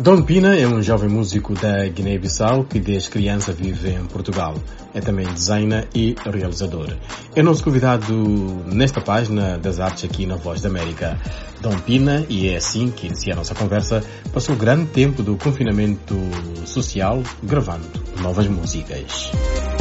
Dom Pina é um jovem músico da Guiné-Bissau que desde criança vive em Portugal. É também designer e realizador. É nosso convidado nesta página das artes aqui na Voz da América. Dom Pina, e é assim que inicia a nossa conversa, passou grande tempo do confinamento social gravando novas músicas.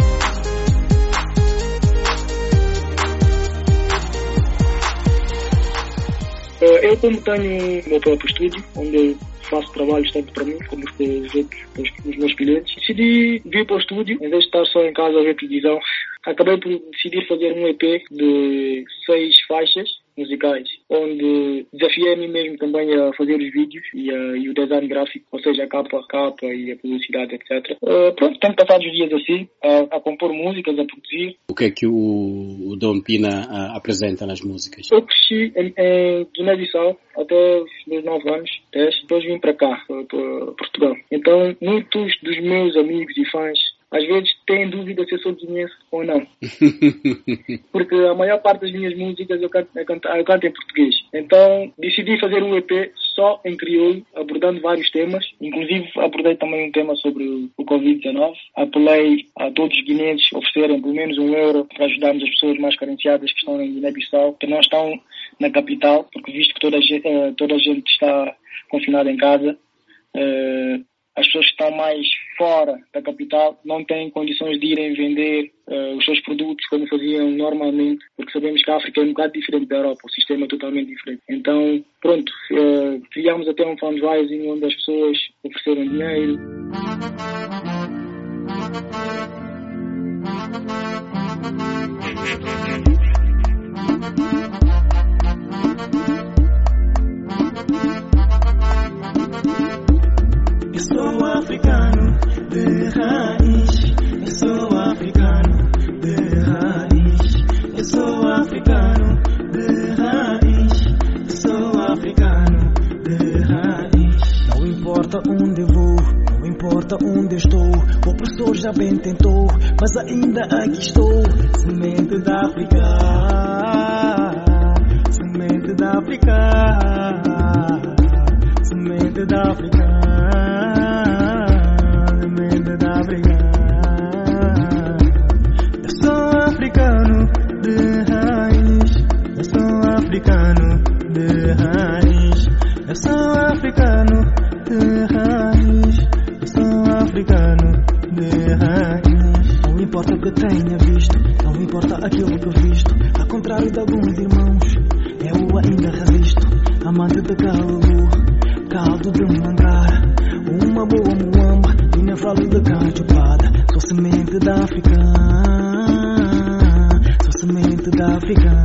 Eu, como tenho o meu próprio estúdio, onde eu faço trabalhos tanto para mim como para os meus clientes, decidi vir para o estúdio, em vez de estar só em casa a ver televisão. Acabei por decidir fazer um EP de 6 faixas musicais, onde desafiei a mim mesmo também a fazer os vídeos e o design gráfico, ou seja, a capa e a publicidade, etc. Pronto, tenho passado os dias assim, a compor músicas, a produzir. O que é que o Dom Pina apresenta nas músicas? Eu cresci em Guiné-Bissau até os meus 9 anos, 10, depois vim para cá, para Portugal. Então, muitos dos meus amigos e fãs às vezes têm dúvida se eu sou guineense ou não. Porque a maior parte das minhas músicas eu canto em português. Então decidi fazer um EP só em crioulo, abordando vários temas. Inclusive abordei também um tema sobre o Covid-19. Apelei a todos os guineenses a oferecerem pelo menos €1 para ajudarmos as pessoas mais carenciadas que estão em Guiné-Bissau, que não estão na capital, porque visto que toda a gente está confinada em casa, as pessoas que estão mais fora da capital não têm condições de irem vender os seus produtos como faziam normalmente, porque sabemos que a África é um bocado diferente da Europa, o sistema é totalmente diferente. Então, pronto, criámos até um fundraising onde as pessoas ofereceram dinheiro. Eu sou africano de raiz, eu sou africano de raiz, eu sou africano de raiz, eu sou africano de raiz. Não importa onde vou, não importa onde estou, o opressor já bem tentou, mas ainda aqui estou. Semente da África, semente da África, semente da África. Eu sou africano de raiz, eu sou africano de raiz, eu sou africano de raiz, eu sou africano de raiz. Não importa o que tenha visto, não importa aquilo que visto, ao contrário de alguns irmãos, eu ainda resisto. Amante de caldo de mangara, uma boa muamba, e nem falo de cachupada. Sou semente da África, sou semente da África.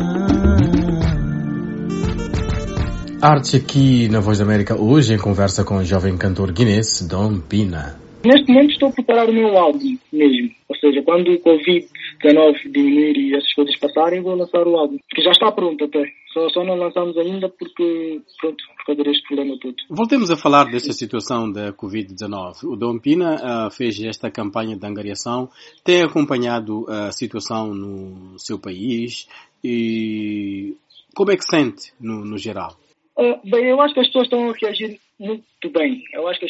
Artes aqui na Voz da América hoje em conversa com o jovem cantor guinense Dom Pina. Neste momento estou a preparar o meu álbum mesmo. Ou seja, quando o Covid-19 diminuir e essas coisas passarem, vou lançar o álbum. Que já está pronto até. Só não lançamos ainda porque, pronto, por causa deste problema todo. Voltemos a falar desta situação da Covid-19. O Dom Pina fez esta campanha de angariação. Tem acompanhado a situação no seu país e como é que sente no geral? Bem, eu acho que as pessoas estão a reagir muito bem.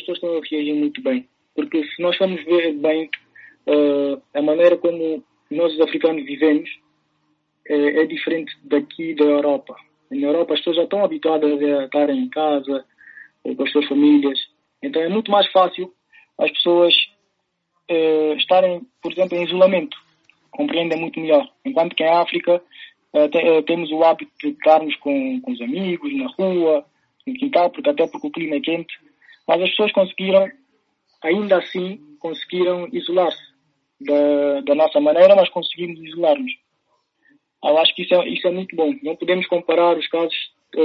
Porque se nós formos ver bem a maneira como nós os africanos vivemos é diferente daqui da Europa. Na Europa as pessoas já estão habituadas a estarem em casa, com as suas famílias. Então é muito mais fácil as pessoas estarem, por exemplo, em isolamento. Compreendem muito melhor. Enquanto que em África temos o hábito de estarmos com os amigos, na rua, no quintal, porque o clima é quente. Mas as pessoas ainda assim conseguiram isolar-se da nossa maneira, mas conseguimos isolar-nos. Eu acho que isso é muito bom. Não podemos comparar os casos,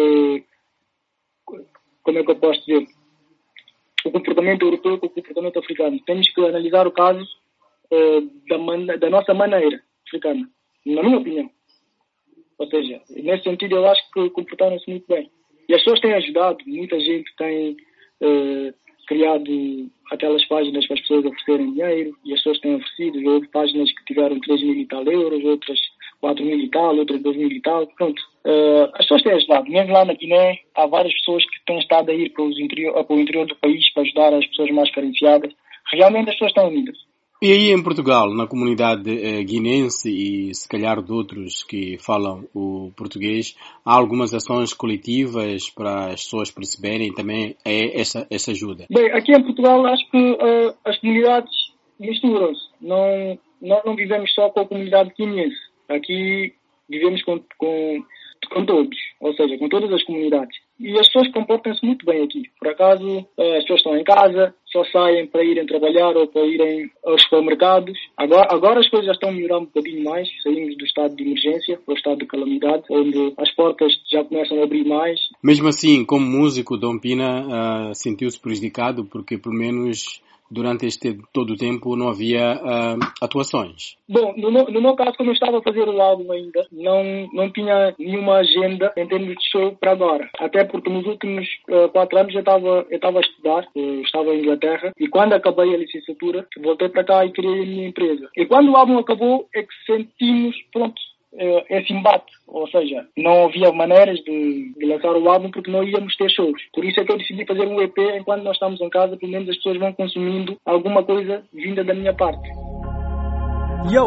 como é que eu posso dizer, o comportamento europeu com o comportamento africano. Temos que analisar o caso da nossa maneira africana, na minha opinião. Ou seja, nesse sentido eu acho que comportaram-se muito bem. E as pessoas têm ajudado, muita gente tem criado aquelas páginas para as pessoas oferecerem dinheiro, e as pessoas têm oferecido. Houve páginas que tiveram 3.000 e tal euros, outras 4.000 e tal, outras 2.000 e tal, pronto. As pessoas têm ajudado. Mesmo lá na Guiné, há várias pessoas que têm estado a ir para o interior do país para ajudar as pessoas mais carenciadas. Realmente as pessoas estão unidas. E aí em Portugal, na comunidade guinense e se calhar de outros que falam o português, há algumas ações coletivas para as pessoas perceberem também essa ajuda? Bem, aqui em Portugal acho que as comunidades misturam-se. Nós não vivemos só com a comunidade guinense. Aqui vivemos com todos, ou seja, com todas as comunidades. E as pessoas comportam-se muito bem aqui. Por acaso, as pessoas estão em casa, só saem para irem trabalhar ou para irem aos supermercados. Agora as coisas já estão a melhorar um bocadinho mais. Saímos do estado de emergência para o estado de calamidade, onde as portas já começam a abrir mais. Mesmo assim, como músico, Dom Pina sentiu-se prejudicado porque, pelo menos, durante todo o tempo não havia atuações? Bom, no meu caso, como eu estava a fazer o álbum ainda, não tinha nenhuma agenda em termos de show para agora. Até porque nos últimos 4 anos eu estava a estudar, eu estava em Inglaterra, e quando acabei a licenciatura, voltei para cá e criei a minha empresa. E quando o álbum acabou, é que sentimos, pronto, esse embate, ou seja, não havia maneiras de lançar o álbum porque não íamos ter shows. Por isso é que eu decidi fazer um EP enquanto nós estamos em casa, pelo menos as pessoas vão consumindo alguma coisa vinda da minha parte. Yo!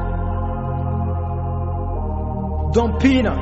Dom Pina!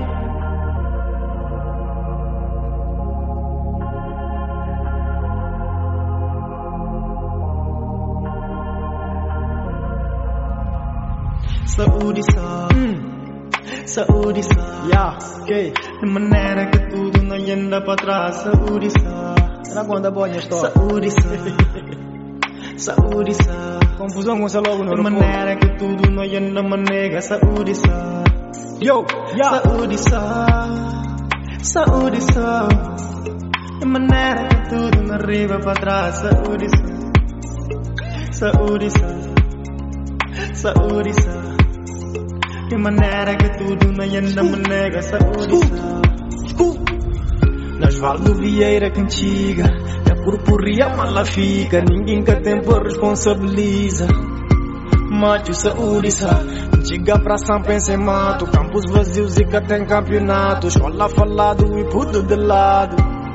Saúde só. Saúde só. Yeah, okay. De maneira que tudo não anda para trás. Saúde só. Era quando a boia está. Saúde só. Saúde só. Confusão com essa logo no aeroporto. De maneira que tudo não anda manega. Saúde só. Yo, yeah. Saúde só. Saúde só. De maneira que tudo não arriba para trás. Saúde só. Saúde só. Saúde só. De maneira que tudo na anda manega. Saúde só. Nasvaldo Vieira Cantiga, a purpuria mala fica. Ninguém que tempo responsabiliza. Macho saúde só. Chega pra São Pensa em mato. Campos vazios e que tem campeonato. Escola falado e puto de lado.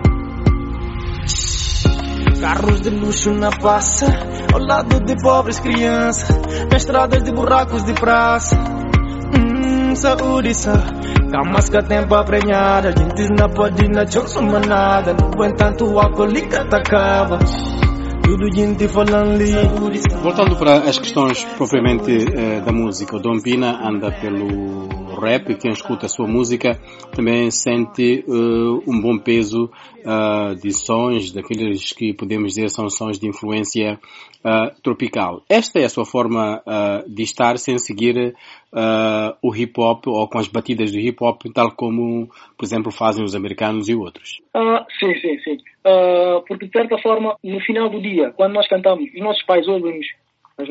Carros de luxo na praça, ao lado de pobres crianças. Estradas de buracos de praça. Saúde só. Camas que tem pra prenhar. A gente não pode ir na Johnson manada. No entanto o alcoólica te acaba. Tudo gente falando ali. Voltando para as questões propriamente da música, o Dom Pina anda pelo rap e quem escuta a sua música também sente um bom peso de sons, daqueles que podemos dizer são sons de influência tropical. Esta é a sua forma de estar sem seguir o hip-hop ou com as batidas do hip-hop, tal como, por exemplo, fazem os americanos e outros. Sim. Porque, de certa forma, no final do dia, quando nós cantamos, os nossos pais ouvem-nos, as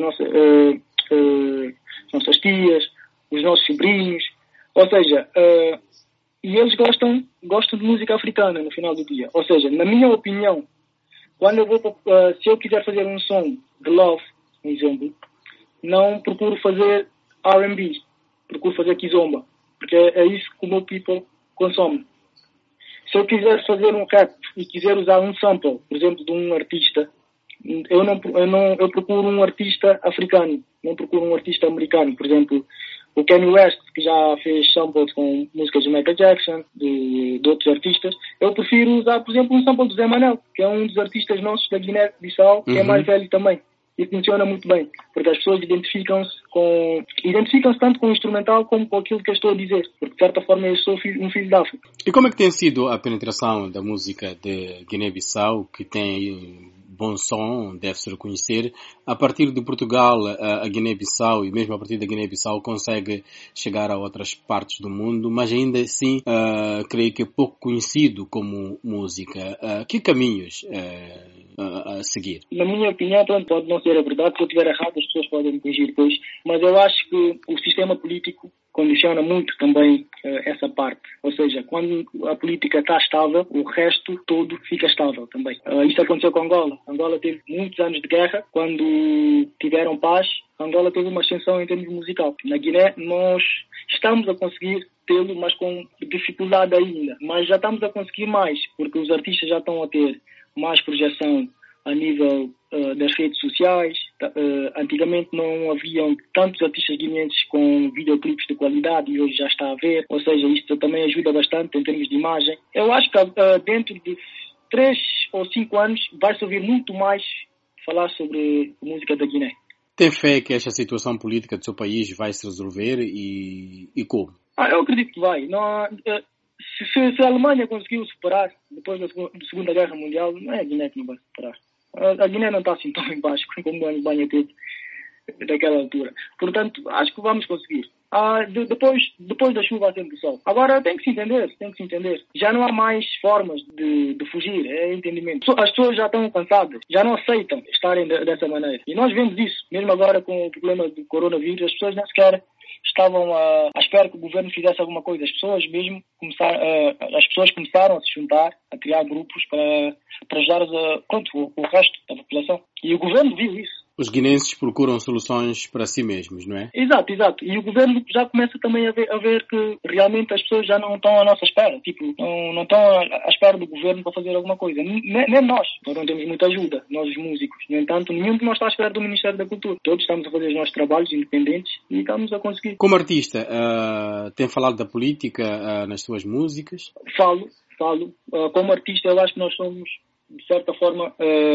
nossas tias, os nossos sobrinhos, ou seja, e eles gostam de música africana no final do dia. Ou seja, na minha opinião, quando eu se eu quiser fazer um som de love, por exemplo, não procuro fazer R&B, procuro fazer kizomba, porque é isso que o meu people consome. Se eu quiser fazer um rap e quiser usar um sample, por exemplo, de um artista, eu procuro um artista africano, não procuro um artista americano. Por exemplo, o Kanye West, que já fez samples com músicas de Michael Jackson, de outros artistas. Eu prefiro usar, por exemplo, um sample do Zé Manel, que é um dos artistas nossos da Guiné-Bissau, que é mais velho também. E funciona muito bem, porque as pessoas identificam-se tanto com o instrumental como com aquilo que eu estou a dizer, porque de certa forma eu sou um filho da África. E como é que tem sido a penetração da música de Guiné-Bissau, que tem bom som, deve-se reconhecer, a partir de Portugal a Guiné-Bissau e mesmo a partir da Guiné-Bissau consegue chegar a outras partes do mundo, mas ainda assim creio que é pouco conhecido como música. Que caminhos a seguir? Na minha opinião, pode não ser a verdade, se eu estiver errado as pessoas podem me corrigir depois, mas eu acho que o sistema político condiciona muito também essa parte. Ou seja, quando a política está estável, o resto todo fica estável também. Isso aconteceu com Angola. Angola teve muitos anos de guerra. Quando tiveram paz, Angola teve uma ascensão em termos musical. Na Guiné, nós estamos a conseguir tê-lo, mas com dificuldade ainda. Mas já estamos a conseguir mais, porque os artistas já estão a ter mais projeção a nível das redes sociais. Antigamente não haviam tantos artistas guineenses com videoclipes de qualidade e hoje já está a haver. Ou seja, isto também ajuda bastante em termos de imagem. Eu acho que dentro de 3 ou 5 anos vai-se ouvir muito mais falar sobre a música da Guiné. Tem fé que esta situação política do seu país vai se resolver e como? Eu acredito que vai. Não, se a Alemanha conseguiu superar depois da Segunda Guerra Mundial, não é a Guiné que não vai superar. A Guiné não está assim tão em baixo como a Alemanha teve daquela altura. Portanto, acho que vamos conseguir. Depois da chuva sempre do sol. Agora tem que se entender. Já não há mais formas de fugir, é entendimento. As pessoas já estão cansadas, já não aceitam estarem dessa maneira. E nós vemos isso, mesmo agora com o problema do coronavírus, as pessoas nem sequer estavam à espera que o governo fizesse alguma coisa. As pessoas começaram a se juntar, a criar grupos para ajudar o resto da população. E o governo viu isso. Os guineenses procuram soluções para si mesmos, não é? Exato. E o governo já começa também a ver que realmente as pessoas já não estão à nossa espera. Não estão à espera do governo para fazer alguma coisa. Nem nós. Nós não temos muita ajuda, nós os músicos. No entanto, nenhum de nós está à espera do Ministério da Cultura. Todos estamos a fazer os nossos trabalhos independentes e estamos a conseguir. Como artista, tem falado da política nas suas músicas? Falo. Como artista, eu acho que nós somos, de certa forma,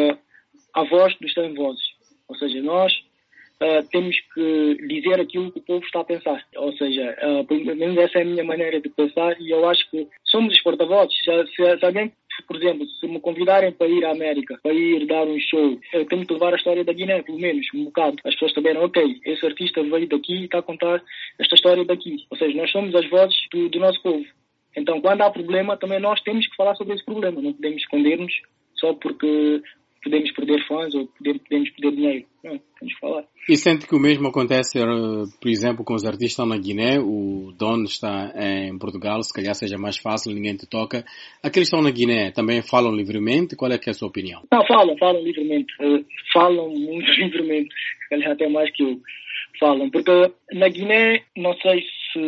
a voz dos sem-vozes. Ou seja, nós temos que dizer aquilo que o povo está a pensar. Ou seja, pelo menos essa é a minha maneira de pensar e eu acho que somos os porta-vozes. Se alguém, por exemplo, se me convidarem para ir à América, para ir dar um show, eu tenho que levar a história da Guiné, pelo menos, um bocado. As pessoas saberem, ok, esse artista veio daqui e está a contar esta história daqui. Ou seja, nós somos as vozes do nosso povo. Então, quando há problema, também nós temos que falar sobre esse problema. Não podemos esconder-nos só porque podemos perder fãs ou podemos perder dinheiro. Não, temos que falar. E sente que o mesmo acontece, por exemplo, com os artistas que estão na Guiné? O Don está em Portugal, se calhar seja mais fácil, ninguém te toca. Aqueles que estão na Guiné também falam livremente? Qual é que é a sua opinião? Não, falam livremente. Falam muito livremente, se calhar até mais que eu. Falam, porque na Guiné, não sei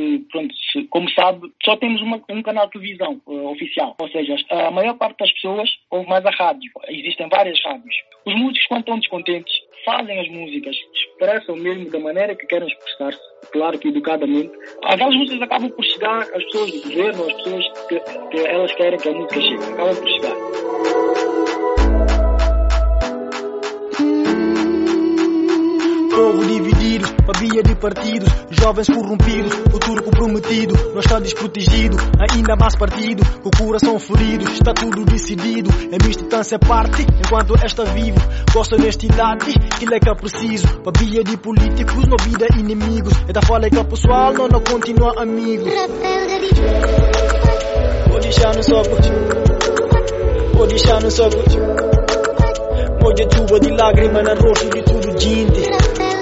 se como sabe, só temos um canal de televisão oficial. Ou seja, a maior parte das pessoas ouve mais a rádio. Existem várias rádios. Os músicos, quando estão descontentes, fazem as músicas, expressam mesmo da maneira que querem expressar-se, claro que educadamente. Aquelas músicas acabam por chegar às pessoas do governo, às pessoas que elas querem que a música chegue. Acabam por chegar. Povo dividido, babia de partidos, jovens corrompidos, futuro comprometido, não está desprotegido, ainda mais partido, com o coração ferido, está tudo decidido, é militância parte, enquanto esta vivo, gosto da honestidade, que é que é preciso, babia de políticos, não vida inimigos, é da fala que o pessoal não continua amigo. Vou deixar no soco, vou deixar no soco, molha chuva de lágrima na rosto de tudo gente.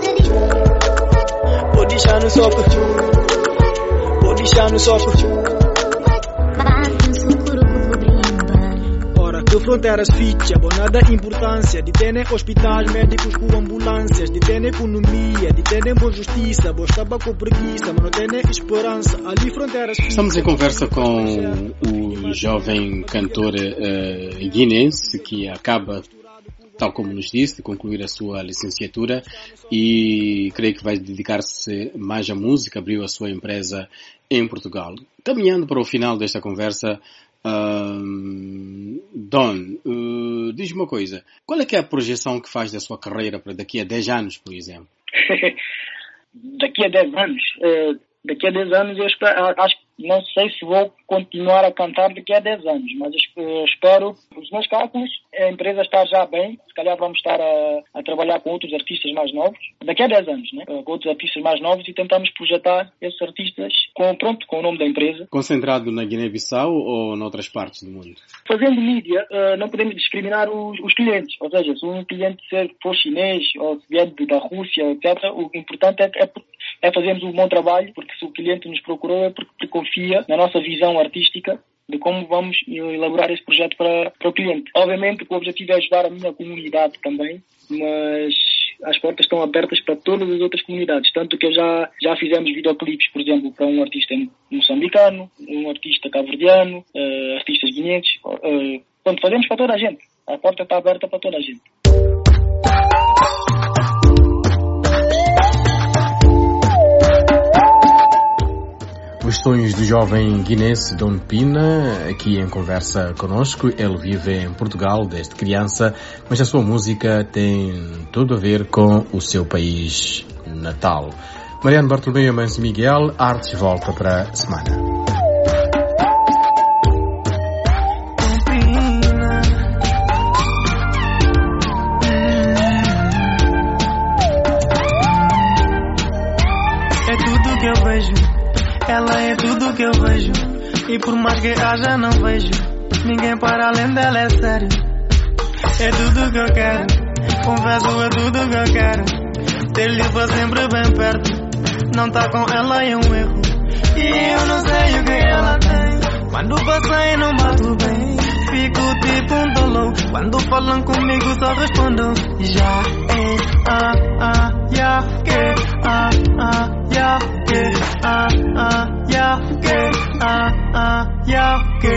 Vou deixar no soco, vou deixar no soco. Ora, que fronteiras ficha, bonada importância. Detém hospitais, médicos com ambulâncias. Detém economia, detém boa justiça. Bostava com preguiça, mas não tem esperança. Ali fronteiras ficha. Estamos em conversa com o jovem cantor guinense que acaba, tal como nos disse, de concluir a sua licenciatura e creio que vai dedicar-se mais à música, abriu a sua empresa em Portugal. Caminhando para o final desta conversa, Don, diz-me uma coisa, qual é que é a projeção que faz da sua carreira para daqui a 10 anos, por exemplo? Daqui a 10 anos? Daqui a 10 anos eu acho que não sei se vou continuar a cantar daqui a 10 anos, mas eu espero, os meus cálculos, a empresa estar já bem, se calhar vamos estar a trabalhar com outros artistas mais novos, daqui a 10 anos, né? Com outros artistas mais novos e tentamos projetar esses artistas com o nome da empresa. Concentrado na Guiné-Bissau ou noutras partes do mundo? Fazendo mídia, não podemos discriminar os clientes, ou seja, se um cliente for chinês ou se vier da Rússia, etc., o importante é fazermos um bom trabalho, porque se o cliente nos procurou é porque confia na nossa visão artística de como vamos elaborar esse projeto para o cliente. Obviamente que o objetivo é ajudar a minha comunidade também, mas as portas estão abertas para todas as outras comunidades. Tanto que já fizemos videoclipes, por exemplo, para um artista moçambicano, um artista cabo-verdiano, artistas guineenses. Fazemos para toda a gente. A porta está aberta para toda a gente. Os sonhos do jovem guinense Don Pina, aqui em conversa conosco. Ele vive em Portugal desde criança, mas a sua música tem tudo a ver com o seu país natal. Mariano Bartolomeu Manso Miguel, Artes volta para a semana. É tudo que eu vejo. Ela é tudo que eu vejo. E por mais que haja não vejo ninguém para além dela, é sério. É tudo que eu quero. Confesso, é tudo que eu quero. Ter-lhe para sempre bem perto. Não tá com ela é um erro. E eu não sei o que ela tem. Quando passei não bato bem. Fico tipo um tolo. Quando falam comigo só respondo já é já que já que já que já que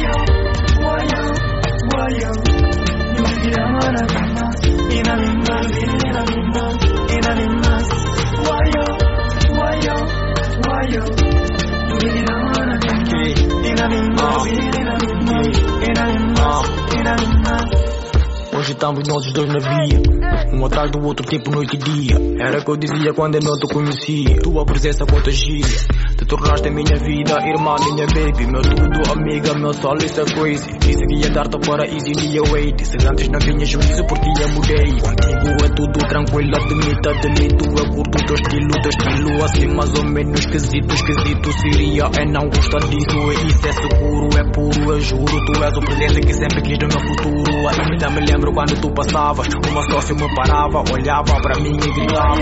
you me llaman a mí más y na mí más y na mí más y na mí más you me llaman a mí más y na mí más y na mí más y na mí más y na mí más. Hoje estamos nós os dois na via, um atrás do outro tipo noite e dia. Era o que eu dizia quando eu não te conhecia. Tua presença contagia. Te tornaste a minha vida, irmã, minha baby. Meu tudo, amiga, meu sol, isso é crazy. Disse que ia dar-te para easy, dia wait. Se antes não tinha juízo porque eu mudei. Contigo é tudo tranquilo, admito. Eu curto o teu estilo assim mais ou menos esquisito. Seria, não gosta disso. E isso é seguro, é puro, eu juro. Tu és o presente que sempre quis no meu futuro. Ainda me lembro quando tu passavas, uma sócia me parava, olhava para mim e gritava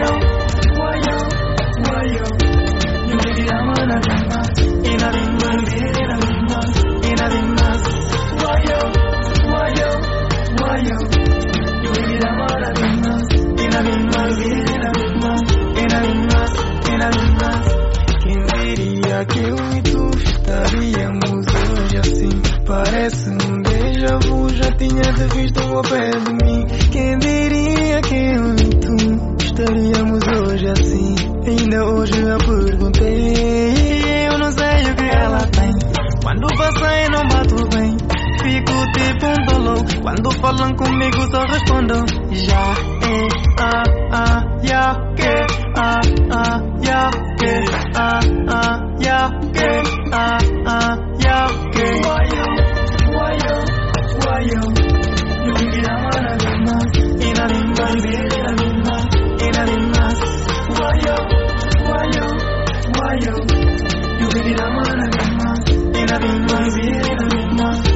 you me llaman a mí más y na mí más y na mí más y na mí más you me llaman a mí más y na mí más y na mí más y na mí más y na mí más. Quem diria que eu e tu estaríamos hoje assim? Parece um déjà vu, já tinha te visto ao pé de mim. Quem diria que eu e tu estaríamos hoje assim? Ainda hoje eu perguntei. Eu não sei o que ela tem. Quando passei não bato bem. Fico tipo um tolo. Quando falam comigo só respondo já é já que já que já que you me llaman a mí más y na mí más y na mí más y na mí más you me llaman a mí más y na mí más y na mí más.